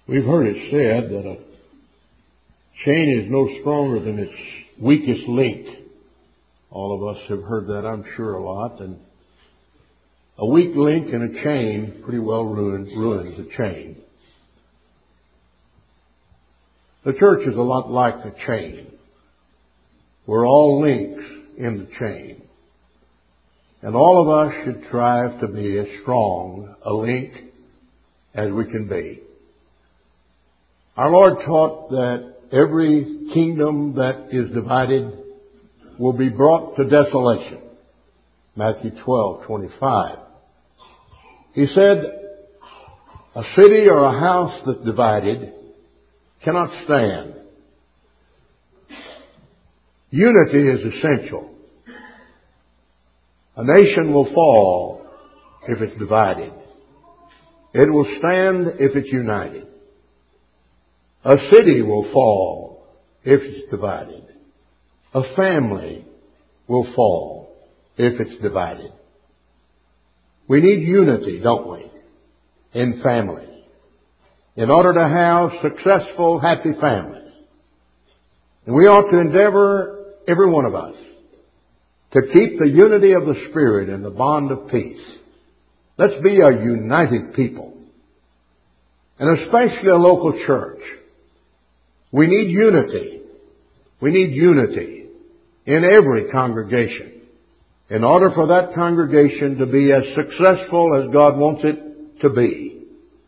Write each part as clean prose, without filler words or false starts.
We've heard it said that a chain is no stronger than its weakest link. All of us have heard that, I'm sure, a lot. And a weak link in a chain pretty well ruins the chain. The church is a lot like a chain. We're all links in the chain. And all of us should strive to be as strong a link as we can be. Our Lord taught that every kingdom that is divided will be brought to desolation. Matthew 12:25. He said, a city or a house that's divided cannot stand. Unity is essential. A nation will fall if it's divided. It will stand if it's united. A city will fall if it's divided. A family will fall if it's divided. We need unity, don't we, in families, in order to have successful, happy families. And we ought to endeavor, every one of us, to keep the unity of the Spirit and the bond of peace. Let's be a united people, and especially a local church. We need unity. We need unity in every congregation in order for that congregation to be as successful as God wants it to be.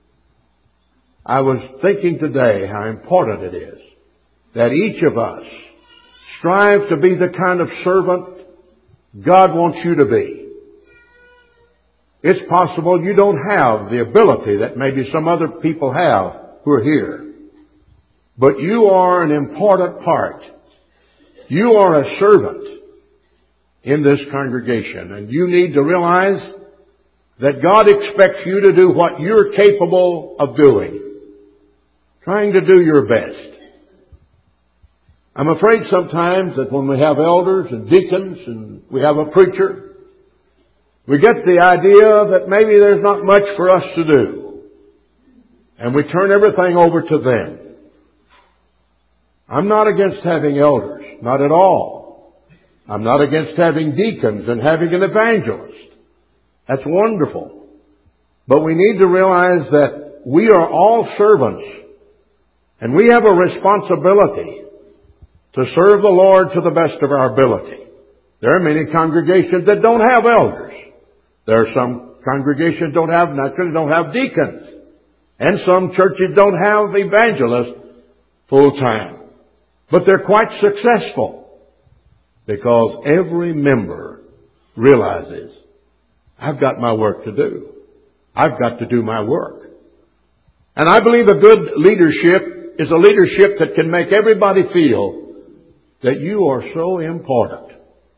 I was thinking today how important it is that each of us strive to be the kind of servant God wants you to be. It's possible you don't have the ability that maybe some other people have who are here. But you are an important part. You are a servant in this congregation. And you need to realize that God expects you to do what you're capable of doing. Trying to do your best. I'm afraid sometimes that when we have elders and deacons and we have a preacher, we get the idea that maybe there's not much for us to do. And we turn everything over to them. I'm not against having elders, not at all. I'm not against having deacons and having an evangelist. That's wonderful. But we need to realize that we are all servants, and we have a responsibility to serve the Lord to the best of our ability. There are many congregations that don't have elders. There are some congregations naturally don't have deacons. And some churches don't have evangelists full time. But they're quite successful because every member realizes, I've got my work to do. I've got to do my work. And I believe a good leadership is a leadership that can make everybody feel that you are so important.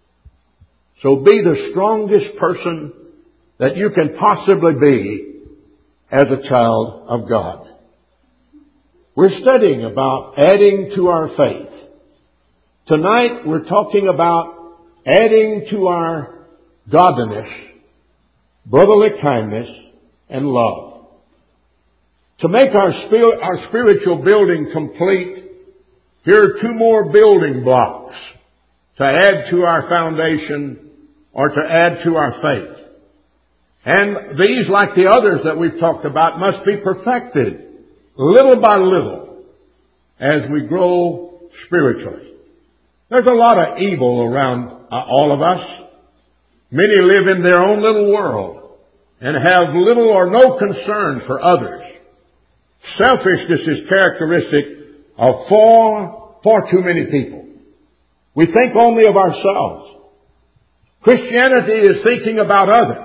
So be the strongest person that you can possibly be as a child of God. We're studying about adding to our faith. Tonight we're talking about adding to our godliness, brotherly kindness, and love. To make our spiritual building complete, here are two more building blocks to add to our foundation or to add to our faith. And these, like the others that we've talked about, must be perfected little by little as we grow spiritually. There's a lot of evil around all of us. Many live in their own little world and have little or no concern for others. Selfishness is characteristic of far too many people. We think only of ourselves. Christianity is thinking about others.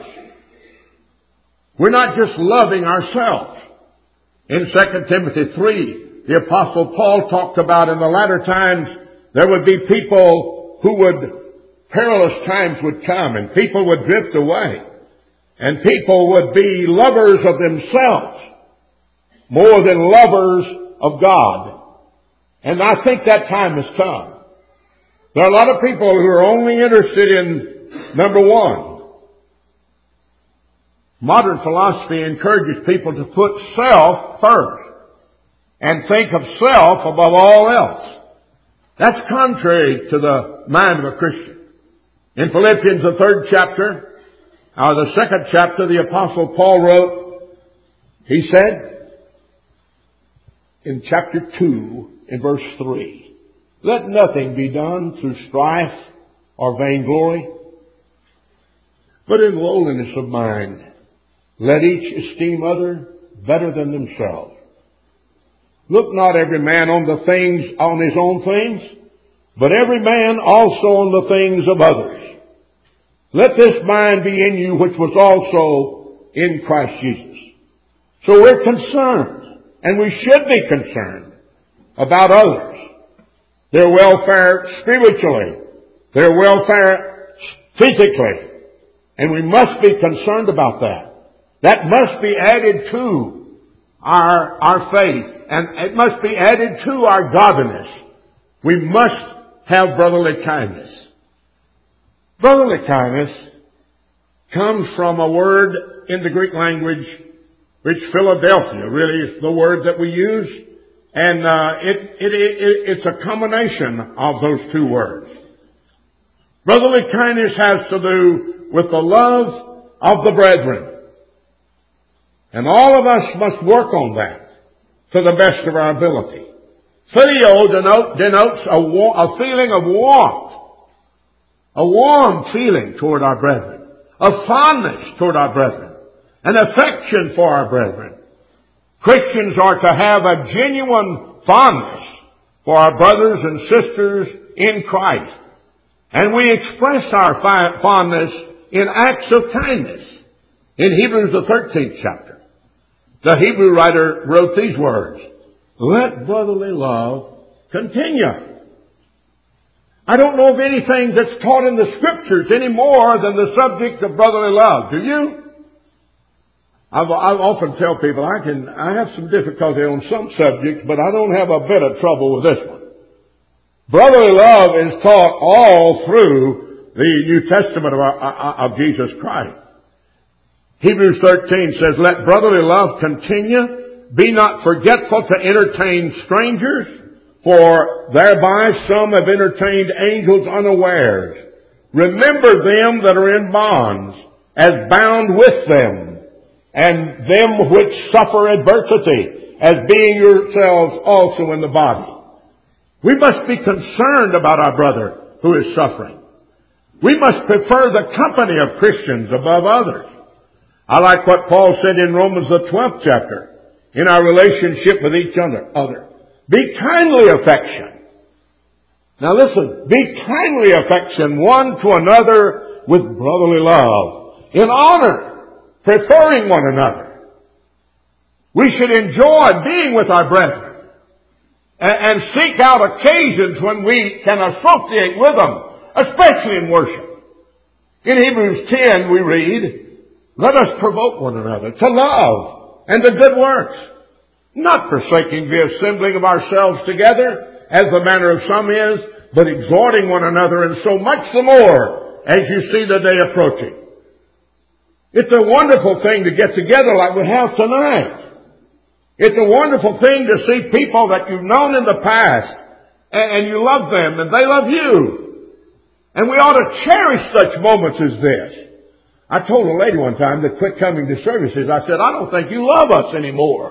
We're not just loving ourselves. In 2 Timothy 3, the Apostle Paul talked about in the latter times there would be people perilous times would come and people would drift away. And people would be lovers of themselves more than lovers of God. And I think that time has come. There are a lot of people who are only interested in number one. Modern philosophy encourages people to put self first. and think of self above all else. That's contrary to the mind of a Christian. In Philippians, the 3rd chapter, the 2nd chapter, the Apostle Paul wrote, he said, in chapter 2, in verse 3, let nothing be done through strife or vainglory, but in lowliness of mind, let each esteem other better than themselves. Look not every man on his own things, but every man also on the things of others. Let this mind be in you which was also in Christ Jesus. So we're concerned, and we should be concerned about others. Their welfare spiritually, their welfare physically, and we must be concerned about that. That must be added to our faith, and it must be added to our godliness. We must have brotherly kindness. Brotherly kindness comes from a word in the Greek language, which Philadelphia really is the word that we use, and it's a combination of those two words. Brotherly kindness has to do with the love of the brethren. And all of us must work on that to the best of our ability. Phileo denotes a feeling of warmth, a warm feeling toward our brethren, a fondness toward our brethren, an affection for our brethren. Christians are to have a genuine fondness for our brothers and sisters in Christ. And we express our fondness in acts of kindness. In Hebrews, the 13th chapter, the Hebrew writer wrote these words, let brotherly love continue. I don't know of anything that's taught in the Scriptures any more than the subject of brotherly love. Do you? I often tell people I have some difficulty on some subjects, but I don't have a bit of trouble with this one. Brotherly love is taught all through the New Testament of Jesus Christ. Hebrews 13 says, let brotherly love continue. Be not forgetful to entertain strangers, for thereby some have entertained angels unawares. Remember them that are in bonds, as bound with them, and them which suffer adversity, as being yourselves also in the body. We must be concerned about our brother who is suffering. We must prefer the company of Christians above others. I like what Paul said in Romans the 12th chapter, in our relationship with each other. Be kindly affection. Now listen, be kindly affection one to another with brotherly love, in honor, preferring one another. We should enjoy being with our brethren and seek out occasions when we can associate with them, especially in worship. In Hebrews 10 we read, let us provoke one another to love and to good works, not forsaking the assembling of ourselves together, as the manner of some is, but exhorting one another, and so much the more as you see the day approaching. It's a wonderful thing to get together like we have tonight. It's a wonderful thing to see people that you've known in the past, and you love them, and they love you. And we ought to cherish such moments as this. I told a lady one time that quit coming to services, I said, I don't think you love us anymore.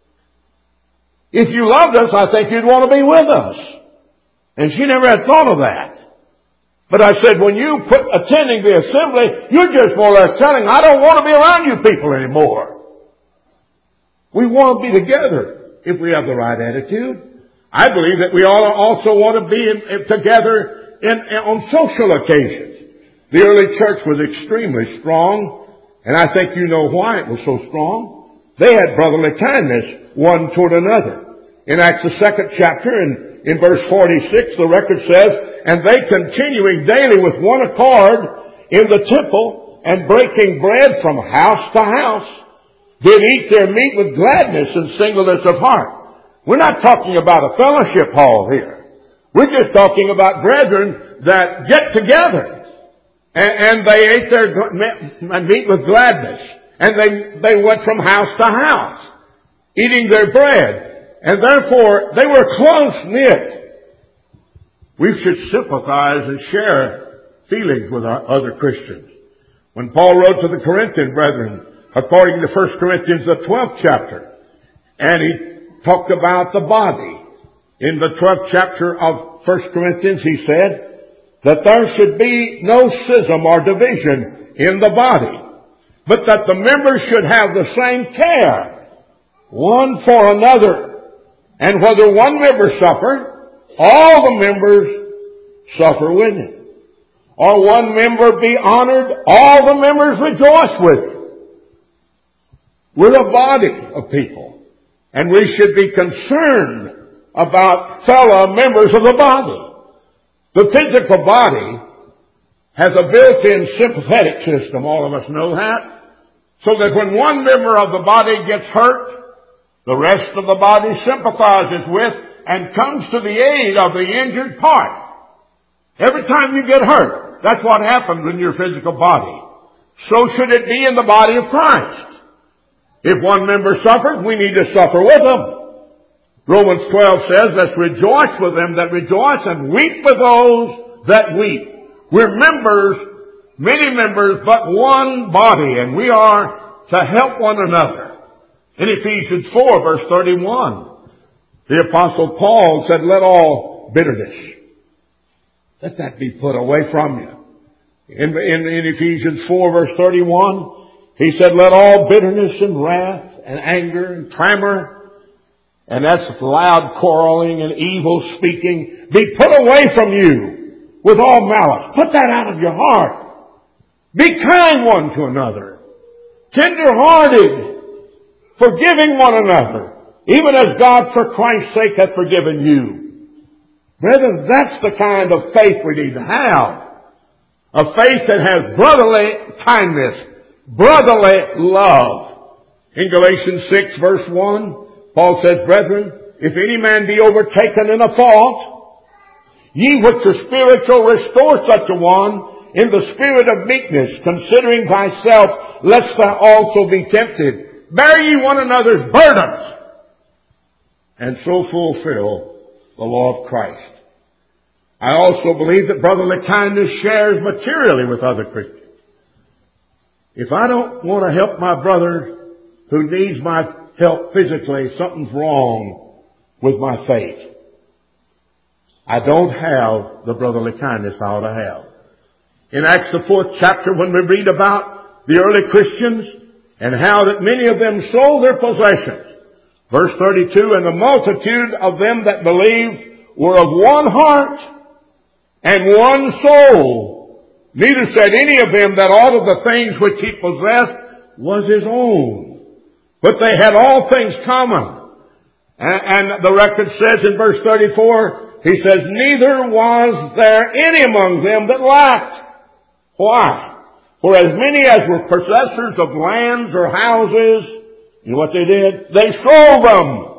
If you loved us, I think you'd want to be with us. And she never had thought of that. But I said, when you quit attending the assembly, you're just more or less telling, I don't want to be around you people anymore. We want to be together if we have the right attitude. I believe that we all also want to be together on social occasions. The early church was extremely strong, and I think you know why it was so strong. They had brotherly kindness one toward another. In Acts the 2nd chapter, in verse 46, the record says, and they continuing daily with one accord in the temple, and breaking bread from house to house, did eat their meat with gladness and singleness of heart. We're not talking about a fellowship hall here. We're just talking about brethren that get together. And they ate their meat with gladness. And they went from house to house, eating their bread. And therefore, they were close-knit. We should sympathize and share feelings with our other Christians. When Paul wrote to the Corinthian brethren, according to 1 Corinthians, the 12th chapter, and he talked about the body. In the 12th chapter of 1 Corinthians, he said that there should be no schism or division in the body, but that the members should have the same care, one for another. And whether one member suffer, all the members suffer with him. Or one member be honored, all the members rejoice with him. We're a body of people, and we should be concerned about fellow members of the body. The physical body has a built-in sympathetic system, all of us know that, so that when one member of the body gets hurt, the rest of the body sympathizes with and comes to the aid of the injured part. Every time you get hurt, that's what happens in your physical body. So should it be in the body of Christ. If one member suffers, we need to suffer with them. Romans 12 says, let's rejoice with them that rejoice and weep with those that weep. We're members, many members, but one body, and we are to help one another. In Ephesians 4, verse 31, the Apostle Paul said, let all bitterness, let that be put away from you. In Ephesians 4, verse 31, he said, let all bitterness and wrath and anger and clamor, and that's loud quarreling and evil speaking, be put away from you with all malice. Put that out of your heart. Be kind one to another, tender-hearted, forgiving one another, even as God for Christ's sake hath forgiven you. Brethren, that's the kind of faith we need to have. A faith that has brotherly kindness, brotherly love. In Galatians 6, verse 1, Paul says, brethren, if any man be overtaken in a fault, ye which are spiritual restore such a one in the spirit of meekness, considering thyself, lest thou also be tempted. Bear ye one another's burdens, and so fulfill the law of Christ. I also believe that brotherly kindness shares materially with other Christians. If I don't want to help my brother who needs my help physically, something's wrong with my faith. I don't have the brotherly kindness I ought to have. In Acts the 4th chapter, when we read about the early Christians and how that many of them sold their possessions, verse 32, and the multitude of them that believed were of one heart and one soul. Neither said any of them that all of the things which he possessed was his own, but they had all things common. And the record says in verse 34, he says, neither was there any among them that lacked. Why? For as many as were possessors of lands or houses, you know what they did? They sold them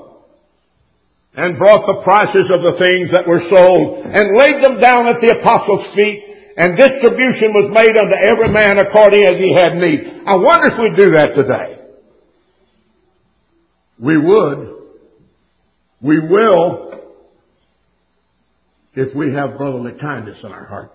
and brought the prices of the things that were sold and laid them down at the apostles' feet, and distribution was made unto every man according as he had need. I wonder if we do that today. We would. We will, if we have brotherly kindness in our heart.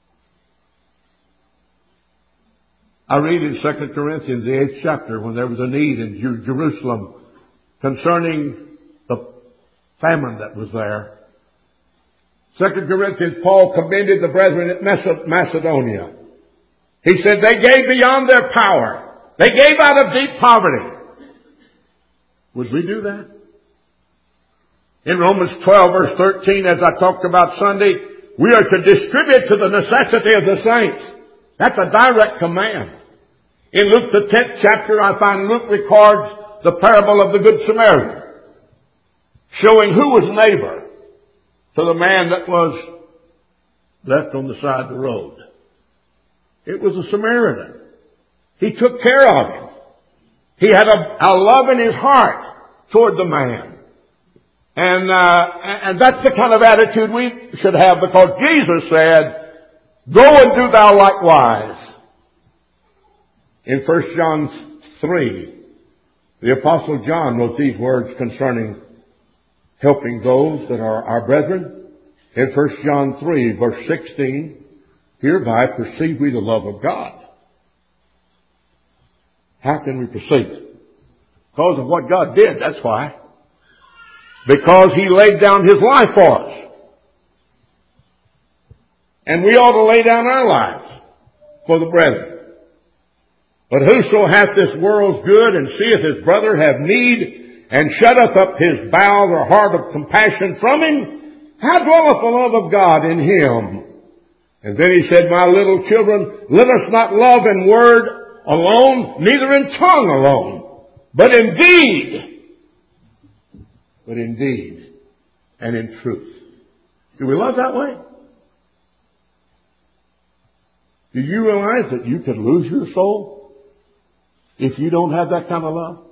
I read in 2 Corinthians, the 8th chapter, when there was a need in Jerusalem concerning the famine that was there. 2 Corinthians, Paul commended the brethren at Macedonia. He said they gave beyond their power. They gave out of deep poverty. Would we do that? In Romans 12, verse 13, as I talked about Sunday, we are to distribute to the necessity of the saints. That's a direct command. In Luke the 10th chapter, I find Luke records the parable of the Good Samaritan, showing who was neighbor to the man that was left on the side of the road. It was a Samaritan. He took care of him. He had a love in his heart toward the man. And that's the kind of attitude we should have, because Jesus said, go and do thou likewise. In 1 John 3, the Apostle John wrote these words concerning helping those that are our brethren. In 1 John 3, verse 16, hereby perceive we the love of God. How can we perceive it? Because of what God did, that's why. Because He laid down His life for us. And we ought to lay down our lives for the brethren. But whoso hath this world's good and seeth his brother have need, and shutteth up his bowels or heart of compassion from him, how dwelleth the love of God in him? And then He said, my little children, let us not love in word alone, neither in tongue alone, but in deed. But in deed and in truth. Do we love that way? Do you realize that you could lose your soul if you don't have that kind of love?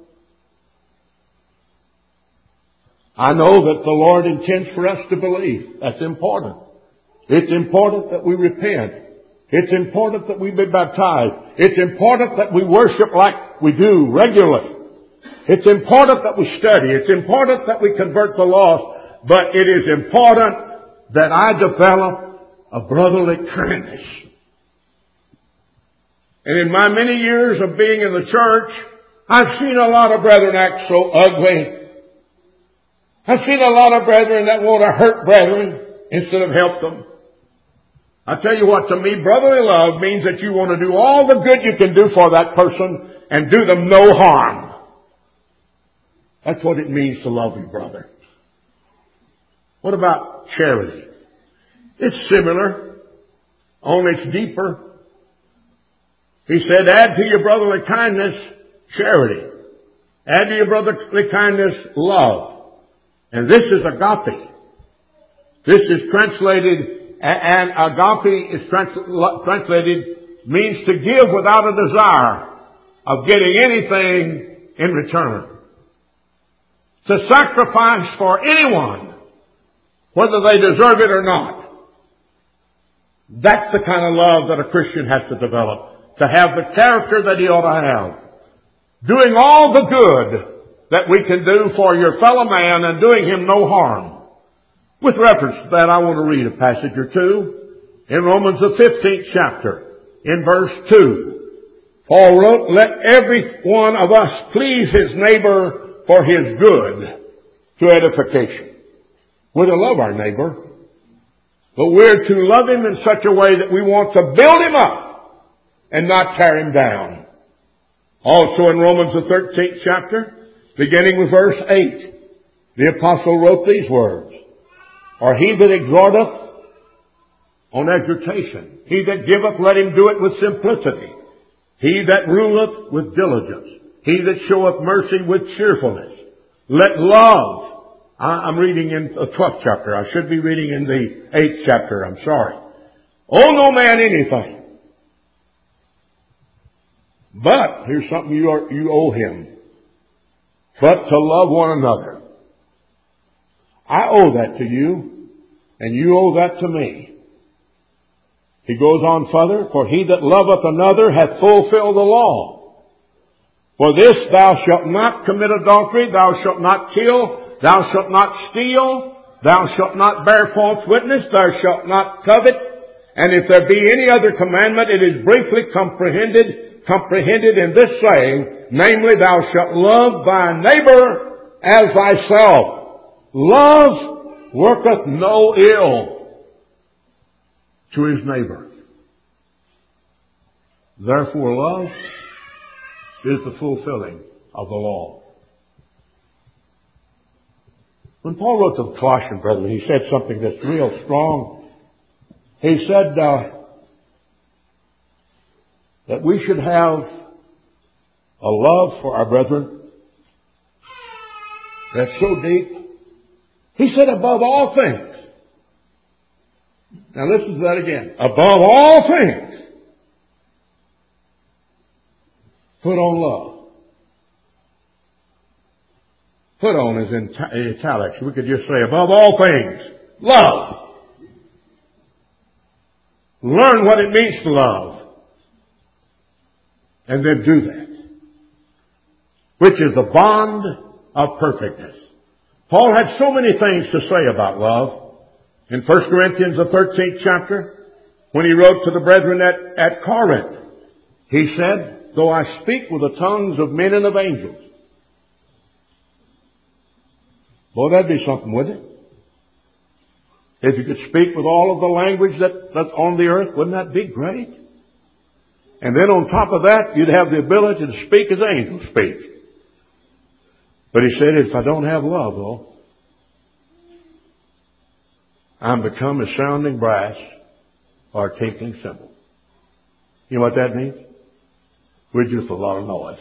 I know that the Lord intends for us to believe. That's important. It's important that we repent. It's important that we be baptized. It's important that we worship like we do regularly. It's important that we study. It's important that we convert the lost. But it is important that I develop a brotherly kindness. And in my many years of being in the church, I've seen a lot of brethren act so ugly. I've seen a lot of brethren that want to hurt brethren instead of help them. I tell you what, to me, brotherly love means that you want to do all the good you can do for that person and do them no harm. That's what it means to love your brother. What about charity? It's similar, only it's deeper. He said, add to your brotherly kindness charity. Add to your brotherly kindness love. And this is agape. This is translated, and agape is translated, means to give without a desire of getting anything in return. To sacrifice for anyone, whether they deserve it or not. That's the kind of love that a Christian has to develop. To have the character that he ought to have. Doing all the good that we can do for your fellow man and doing him no harm. With reference to that, I want to read a passage or two in Romans the 15th chapter, in verse 2. Paul wrote, let every one of us please his neighbor for his good to edification. We're to love our neighbor, but we're to love him in such a way that we want to build him up and not tear him down. Also in Romans the 13th chapter, beginning with verse 8, the apostle wrote these words, or he that exhorteth on exhortation, he that giveth, let him do it with simplicity. He that ruleth with diligence. He that showeth mercy with cheerfulness. Let love. I'm reading in the 12th chapter. I should be reading in the 8th chapter. I'm sorry. Owe no man anything. But, here's something you owe him. But to love one another. I owe that to you, and you owe that to me. He goes on further, for he that loveth another hath fulfilled the law. For this, thou shalt not commit adultery, thou shalt not kill, thou shalt not steal, thou shalt not bear false witness, thou shalt not covet. And if there be any other commandment, it is briefly comprehended in this saying, namely, thou shalt love thy neighbor as thyself. Love worketh no ill to his neighbor. Therefore, love is the fulfilling of the law. When Paul wrote to the Colossian brethren, he said something that's real strong. He said that we should have a love for our brethren that's so deep. He said, above all things. Now listen to that again. Above all things, put on love. Put on is in italics. We could just say, above all things, love. Learn what it means to love. And then do that. Which is the bond of perfectness. Paul had so many things to say about love. In 1 Corinthians, the 13th chapter, when he wrote to the brethren at Corinth, he said, though I speak with the tongues of men and of angels. Boy, that'd be something, wouldn't it? If you could speak with all of the language that's on the earth, wouldn't that be great? And then on top of that, you'd have the ability to speak as angels speak. But he said, if I don't have love, though, I'm become a sounding brass or a tinkling cymbal. You know what that means? We're just a lot of noise.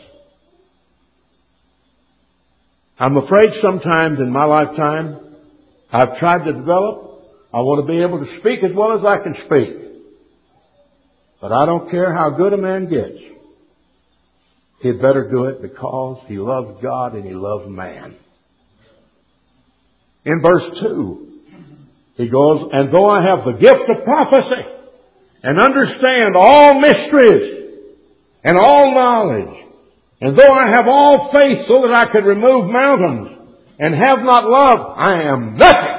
I'm afraid sometimes in my lifetime, I've tried to develop. I want to be able to speak as well as I can speak. But I don't care how good a man gets. He'd better do it because he loves God and he loves man. In verse 2, he goes, and though I have the gift of prophecy and understand all mysteries and all knowledge, and though I have all faith so that I could remove mountains and have not love, I am nothing.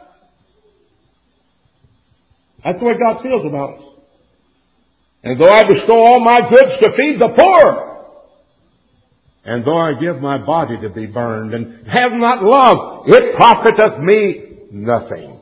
That's the way God feels about us. And though I bestow all my goods to feed the poor, and though I give my body to be burned and have not love, it profiteth me nothing.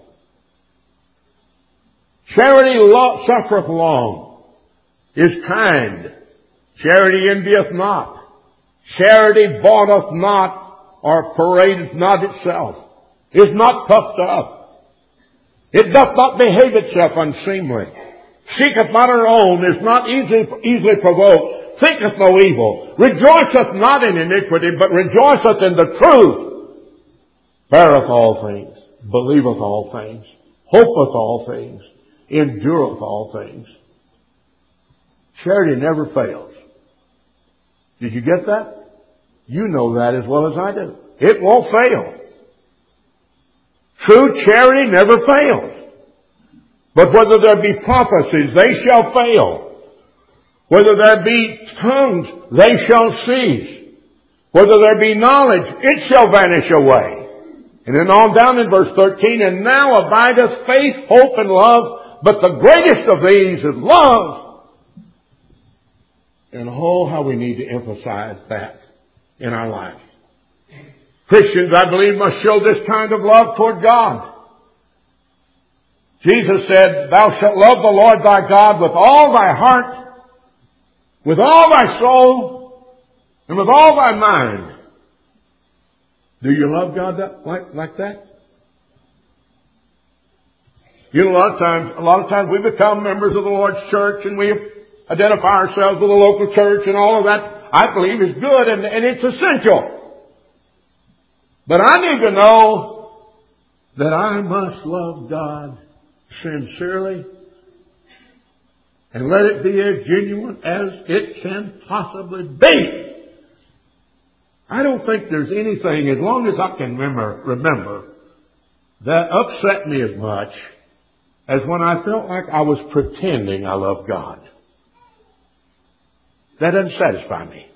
Charity suffereth long, is kind. Charity envieth not. Charity vaunteth not, or paradeth not itself, is not puffed up. It doth not behave itself unseemly, seeketh not her own, is not easily provoked, thinketh no evil, rejoiceth not in iniquity, but rejoiceth in the truth, beareth all things, believeth all things, hopeth all things, endureth all things. Charity never fails. Did you get that? You know that as well as I do. It won't fail. True charity never fails. But whether there be prophecies, they shall fail. Whether there be tongues, they shall cease. Whether there be knowledge, it shall vanish away. And then on down in verse 13, and now abideth faith, hope, and love, but the greatest of these is love. And oh, how we need to emphasize that in our life. Christians, I believe, must show this kind of love toward God. Jesus said, thou shalt love the Lord thy God with all thy heart, with all thy soul, and with all thy mind. Do you love God like that? You know, a lot of times we become members of the Lord's church and we identify ourselves with the local church and all of that, I believe, is good and it's essential. But I need to know that I must love God sincerely and let it be as genuine as it can possibly be. I don't think there's anything, as long as I can remember, that upset me as much as when I felt like I was pretending I love God. That doesn't satisfy me.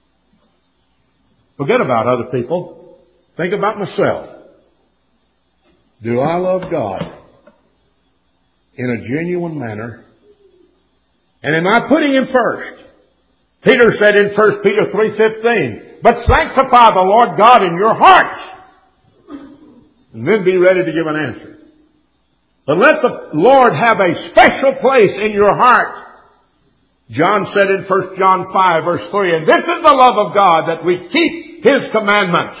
Forget about other people. Think about myself. Do I love God in a genuine manner? And am I putting Him first? Peter said in 1 Peter 3:15, but sanctify the Lord God in your hearts, and then be ready to give an answer. But let the Lord have a special place in your heart. John said in 1 John 5 verse 3, and this is the love of God, that we keep His commandments.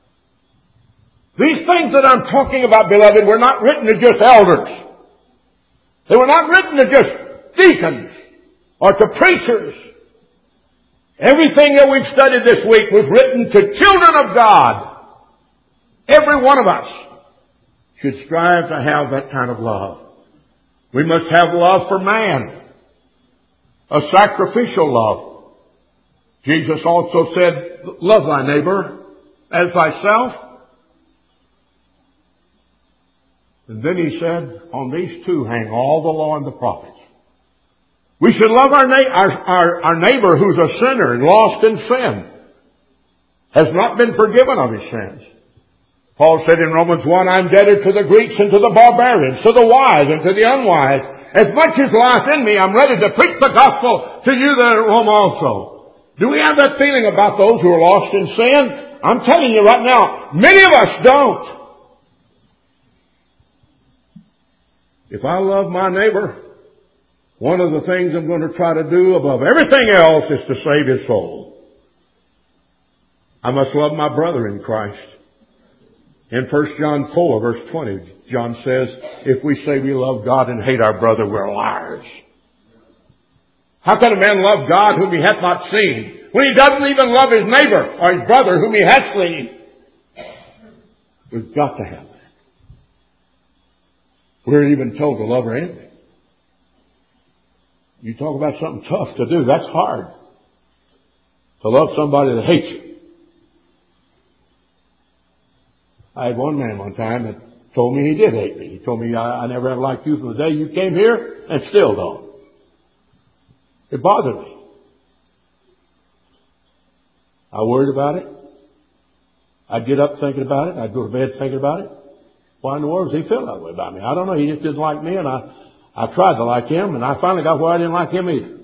These things that I'm talking about, beloved, were not written to just elders. They were not written to just deacons or to preachers. Everything that we've studied this week was written to children of God. Every one of us should strive to have that kind of love. We must have love for man, a sacrificial love. Jesus also said, love thy neighbor as thyself. And then He said, on these two hang all the law and the prophets. We should love our neighbor who's a sinner and lost in sin, has not been forgiven of his sins. Paul said in Romans 1, I'm debtor to the Greeks and to the barbarians, to the wise and to the unwise. As much as lieth in me, I'm ready to preach the gospel to you that are at Rome also. Do we have that feeling about those who are lost in sin? I'm telling you right now, many of us don't. If I love my neighbor, one of the things I'm going to try to do above everything else is to save his soul. I must love my brother in Christ. In 1 John 4, verse 20, John says, if we say we love God and hate our brother, we're liars. How can a man love God whom he hath not seen, when he doesn't even love his neighbor or his brother whom he has seen? We've got to have that. We're even told to love our enemy. You talk about something tough to do. That's hard. To love somebody that hates you. I had one man one time that told me he did hate me. He told me, I never have liked you from the day you came here and still don't. It bothered me. I worried about it. I'd get up thinking about it. I'd go to bed thinking about it. Why in the world does he feel that way about me? I don't know. He just didn't like me, and I tried to like him, and I finally got where I didn't like him either.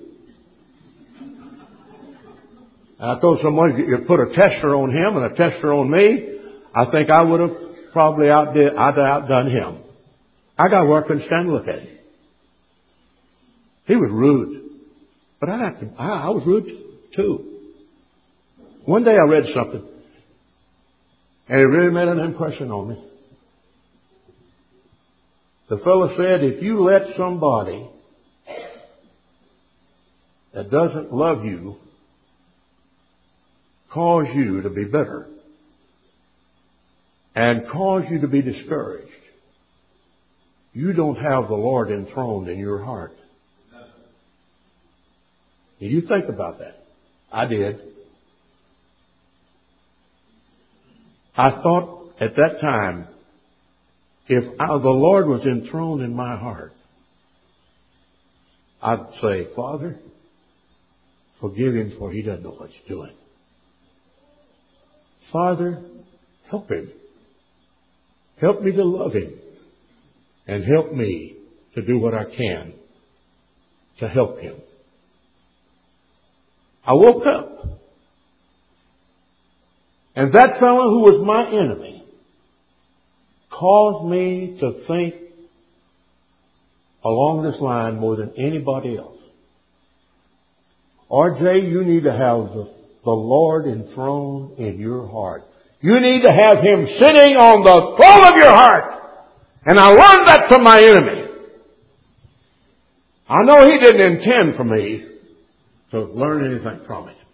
And I told someone, you put a tester on him and a tester on me, I think I would have probably outdone him. I got where I couldn't stand to look at him. He was rude. But I was rude too. One day I read something, and it really made an impression on me. The fellow said, if you let somebody that doesn't love you cause you to be bitter and cause you to be discouraged, you don't have the Lord enthroned in your heart. Did you think about that? I did. I thought at that time, if the Lord was enthroned in my heart, I'd say, Father, forgive him, for he doesn't know what he's doing. Father, help him. Help me to love him. And help me to do what I can to help him. I woke up. And that fellow who was my enemy caused me to think along this line more than anybody else. RJ, you need to have the Lord enthroned in your heart. You need to have him sitting on the throne of your heart. And I learned that from my enemy. I know he didn't intend for me to learn anything from it.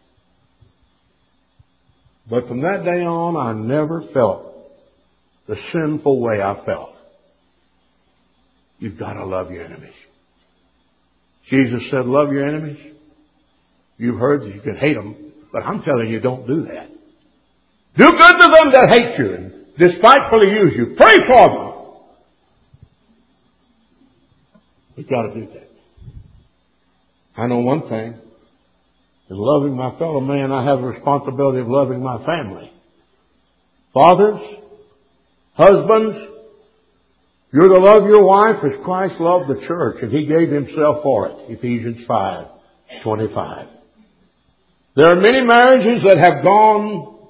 But from that day on, I never felt the sinful way I felt. You've got to love your enemies. Jesus said, love your enemies. You've heard that you can hate them, but I'm telling you, don't do that. Do good to them that hate you and despitefully use you. Pray for them. We've got to do that. I know one thing. In loving my fellow man, I have the responsibility of loving my family. Fathers, husbands, you're to love your wife as Christ loved the church, and he gave himself for it. Ephesians 5:25. There are many marriages that have gone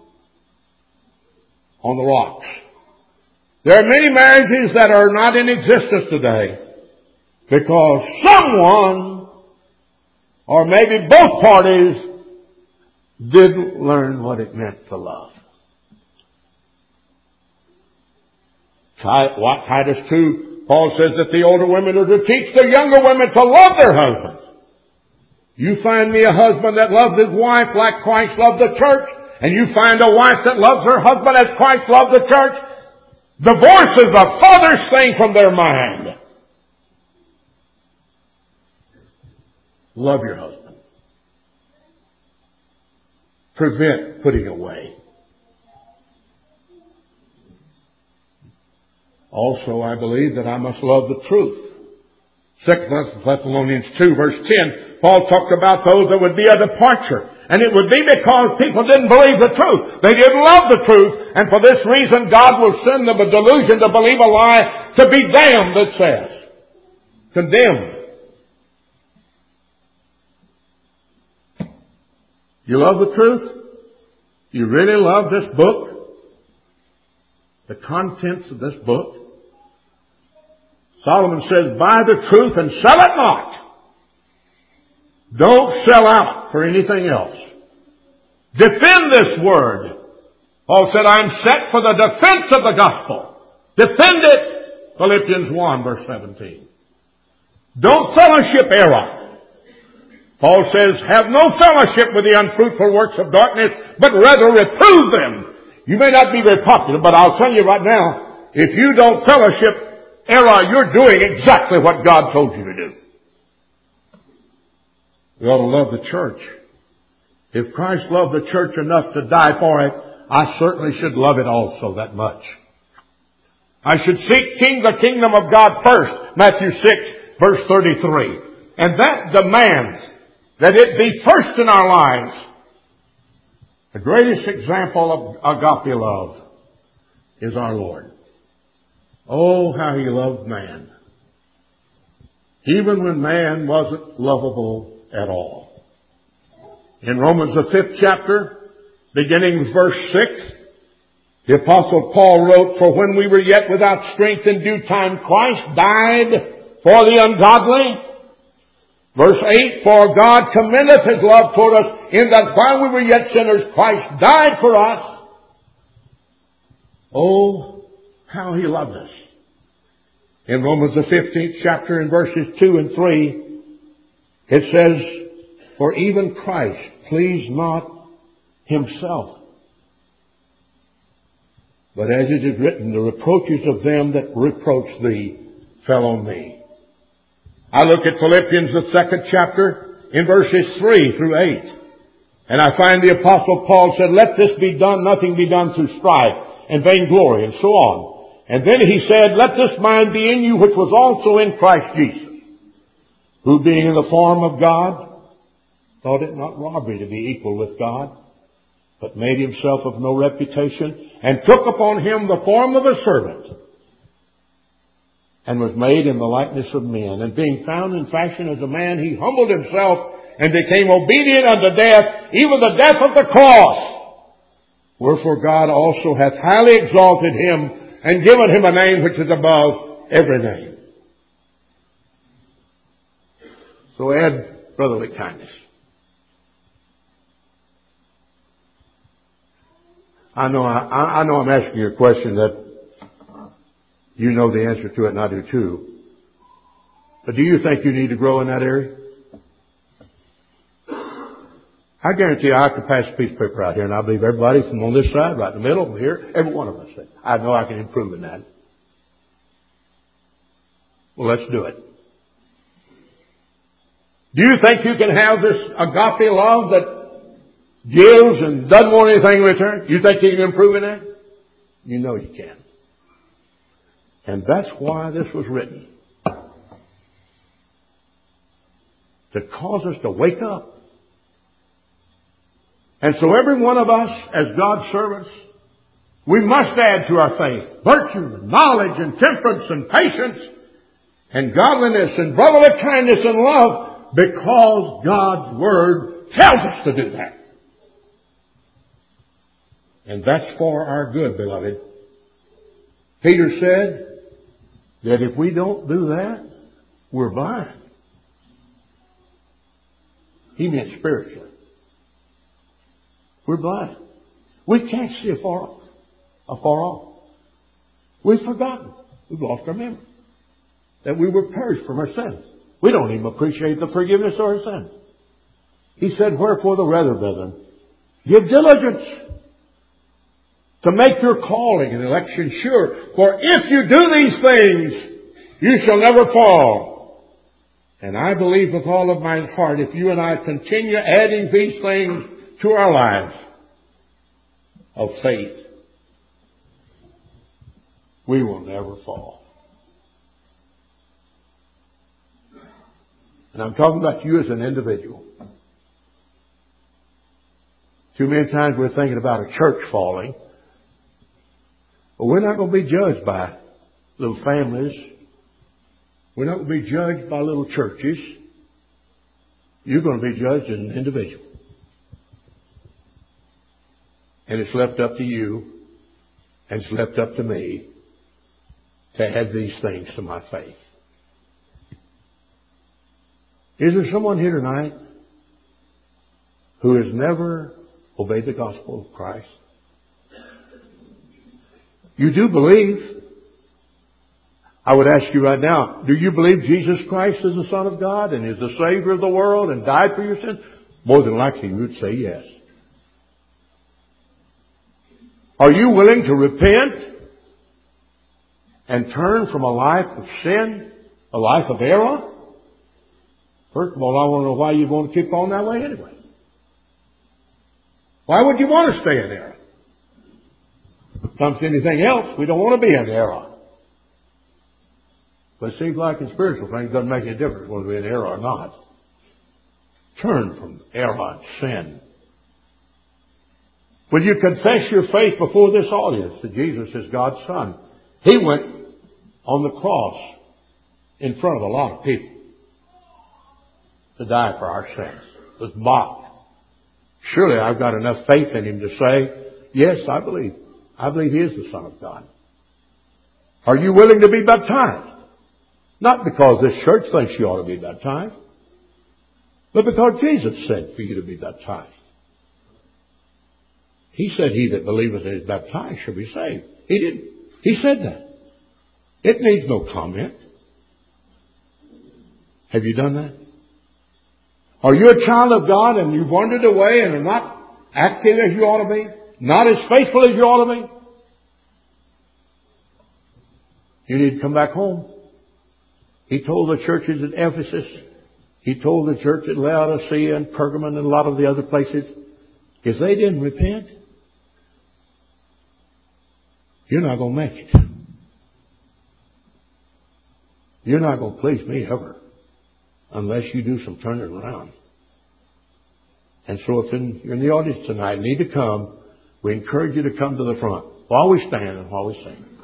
on the rocks. There are many marriages that are not in existence today because someone, or maybe both parties, didn't learn what it meant to love. Titus 2, Paul says that the older women are to teach the younger women to love their husbands. You find me a husband that loves his wife like Christ loved the church, and you find a wife that loves her husband as Christ loved the church, divorce is the farthest thing from their mind. Love your husband. Prevent putting away. Also, I believe that I must love the truth. 2 Thessalonians 2, verse 10, Paul talked about those that would be a departure And it would be because people didn't believe the truth. They didn't love the truth. And for this reason, God will send them a delusion to believe a lie, to be damned, it says. Condemned. You love the truth? You really love this book? The contents of this book? Solomon says, buy the truth and sell it not. Don't sell out for anything else. Defend this word. Paul said, I am set for the defense of the gospel. Defend it. Philippians 1 verse 17. Don't fellowship error. Paul says, have no fellowship with the unfruitful works of darkness, but rather reprove them. You may not be very popular, but I'll tell you right now, if you don't fellowship error, you're doing exactly what God told you to do. We ought to love the church. If Christ loved the church enough to die for it, I certainly should love it also that much. I should seek the kingdom of God first, Matthew 6, verse 33. And that demands that it be first in our lives. The greatest example of agape love is our Lord. Oh, how He loved man. Even when man wasn't lovable at all. In Romans the 5th chapter, beginning with verse 6, the Apostle Paul wrote, for when we were yet without strength in due time, Christ died for the ungodly. Verse 8, for God commendeth His love toward us in that while we were yet sinners, Christ died for us. Oh, how He loved us. In Romans the 15th chapter in verses 2 and 3, it says, for even Christ pleased not Himself, but as it is written, the reproaches of them that reproach thee fell on me. I look at Philippians the 2nd chapter in verses 3 through 8. And I find the Apostle Paul said, let this be done, nothing be done through strife and vainglory and so on. And then he said, let this mind be in you which was also in Christ Jesus, who being in the form of God, thought it not robbery to be equal with God, but made Himself of no reputation, and took upon Him the form of a servant, and was made in the likeness of men. And being found in fashion as a man, He humbled Himself, and became obedient unto death, even the death of the cross. Wherefore God also hath highly exalted Him, and given Him a name which is above every name. So add brotherly kindness. I know I'm asking you a question that you know the answer to it, and I do too. But do you think you need to grow in that area? I guarantee you I could pass a piece of paper out here, and I believe everybody from on this side, right in the middle, here, every one of us said, I know I can improve in that. Well, let's do it. Do you think you can have this agape love that gives and doesn't want anything in return? You think you can improve in that? You know you can. And that's why this was written. To cause us to wake up. And so every one of us, as God's servants, we must add to our faith virtue, and knowledge, and temperance, and patience, and godliness, and brotherly kindness, and love, because God's Word tells us to do that. And that's for our good, beloved. Peter said that if we don't do that, we're blind. He meant spiritually. We're blind. We can't see afar off. We've forgotten. We've lost our memory. That we were perished from our sins. We don't even appreciate the forgiveness of our sins. He said, wherefore the rather, brethren, give diligence to make your calling and election sure. For if you do these things, you shall never fall. And I believe with all of my heart, if you and I continue adding these things to our lives of faith, we will never fall. And I'm talking about you as an individual. Too many times we're thinking about a church falling. But we're not going to be judged by little families. We're not going to be judged by little churches. You're going to be judged as an individual. And it's left up to you, and it's left up to me to add these things to my faith. Is there someone here tonight who has never obeyed the gospel of Christ? You do believe. I would ask you right now, do you believe Jesus Christ is the Son of God and is the Savior of the world and died for your sins? More than likely you would say yes. Are you willing to repent and turn from a life of sin, a life of error? First of all, I want to know why you want to keep on that way anyway. Why would you want to stay in error? When it comes to anything else, we don't want to be in error. But it seems like in spiritual things, it doesn't make any difference whether we're in error or not. Turn from error and sin. Will you confess your faith before this audience that Jesus is God's Son? He went on the cross in front of a lot of people to die for our sins. It was mocked. Surely I've got enough faith in Him to say, yes, I believe. I believe He is the Son of God. Are you willing to be baptized? Not because this church thinks you ought to be baptized, but because Jesus said for you to be baptized. He said, he that believeth and is baptized shall be saved. He didn't. He said that. It needs no comment. Have you done that? Are you a child of God and you've wandered away and are not active as you ought to be? Not as faithful as you ought to be? You need to come back home. He told the churches at Ephesus, He told the church at Laodicea and Pergamon and a lot of the other places, if they didn't repent, you're not going to make it. You're not going to please me ever unless you do some turning around. And so if you're in the audience tonight and need to come, we encourage you to come to the front while we stand and while we sing.